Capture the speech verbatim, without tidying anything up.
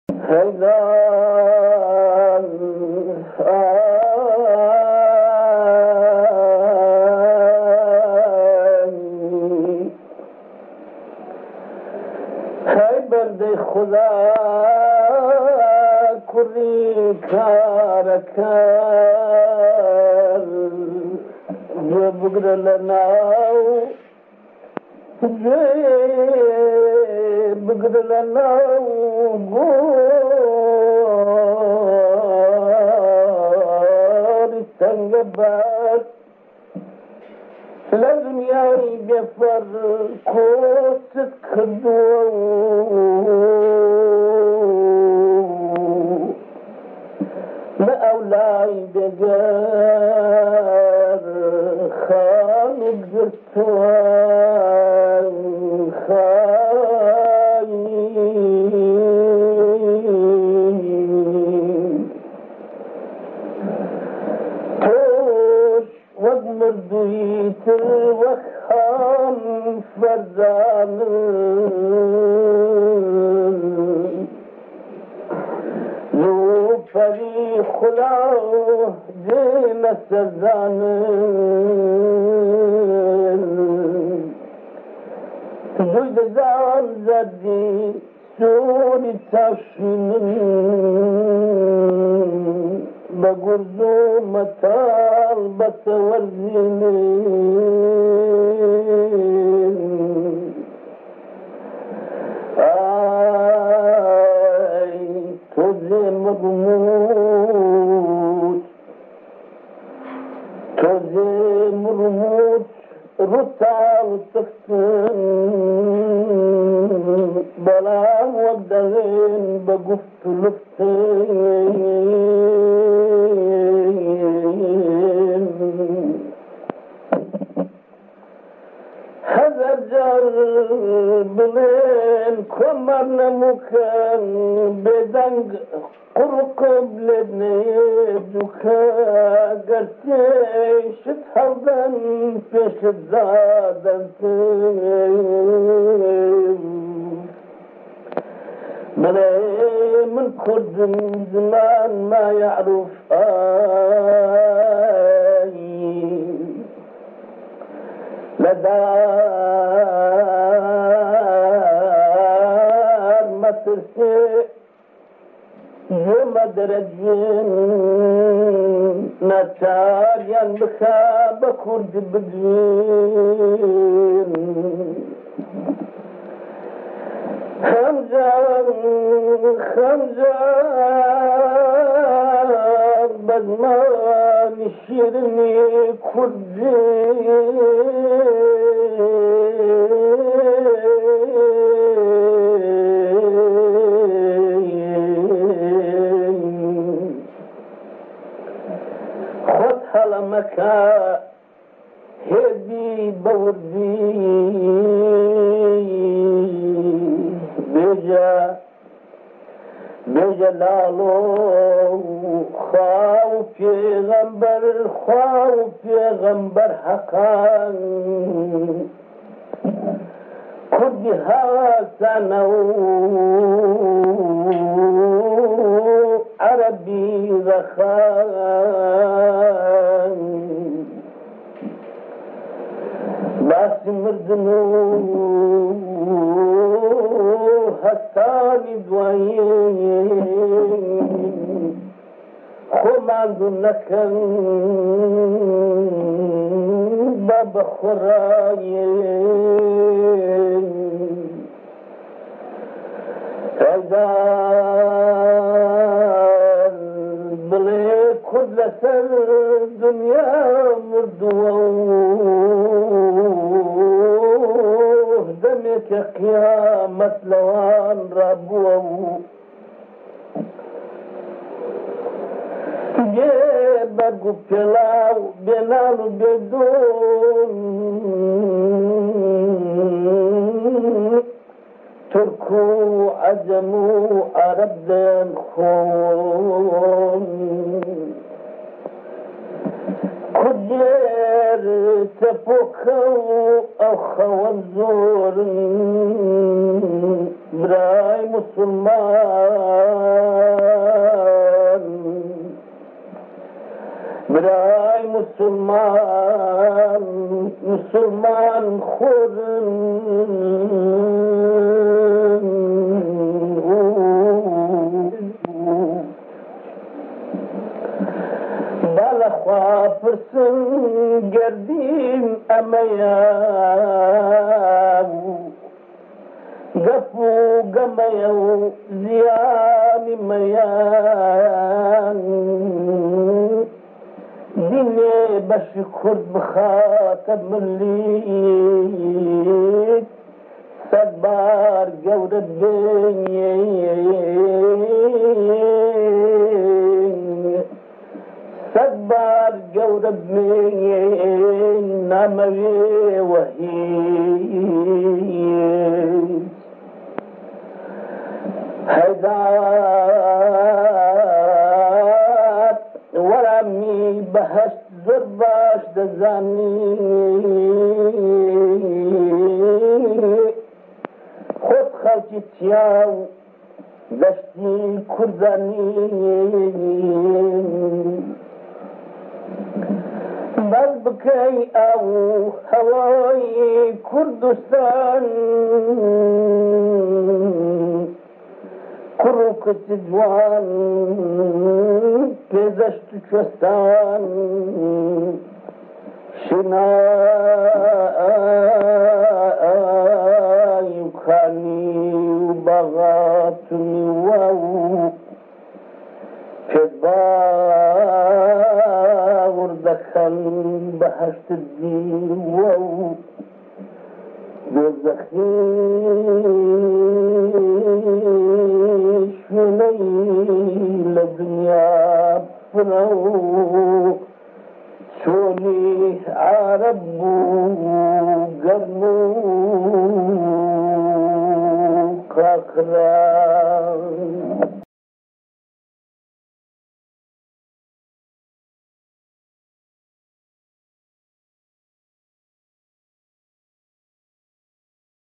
هیدان های برده خدا کری کارکر جو بگر لناو جو بگر لناو گوری سنگ بر لدنیای بفر کوست کردو لأولای بگر خانق گرتوان خاین توش وق مردویت وخان فرزان لو پری خلا دین سرزان زوید زان زدی سوری تشمین بگرزو مطال بتورزین آی توزی مرموز توزی مرموز رتال تختن بلا ودغين بقفت لفتين هذا جر بلين كمرنا مكان بدنج قرق بلدني دوكا قرتي شتحضن فيش تزادن بلاي من كرد زمان ما يعرف آي لدار ما ترسي يوم درجين نتار ينبخا بكرد بدين خمزان خمزان بزمان شیرنی کردی خود حلمکا هدی بوردی بيجا بيجا لالو خاو پیغمبر خاو پیغمبر حقان خودی حسنو عربي رخان باس مردنو هستانی دوایین خماندو نکن باب خورایین ایدان بلی کل سر دنیا مردو دمك قيامت لوان ربو برقو بلاو بلالو بدون تركو عجمو عرب دين خون كجير تفوكو أو خوان زور برای مسلمان برای مسلمان مسلمان خورن بالخوا پرسن گردین امیا گفو گمیا زیانی میان دینه بشی کرد بخاطب ملیت صد بار گورد بینی صد بار گورد بینی ناموی وحید هیدات ورامی بهشت زر باش دزانی خود خلقی تیاو دشتی کردانی بل بکی او هوای کردستان کروکت جوان پزشت چستان شنای خانی و بغاتنی و پدباور دخل بهشت دی و دوزخی شنی لدنیا پنو چونی عرب گرمو کاکران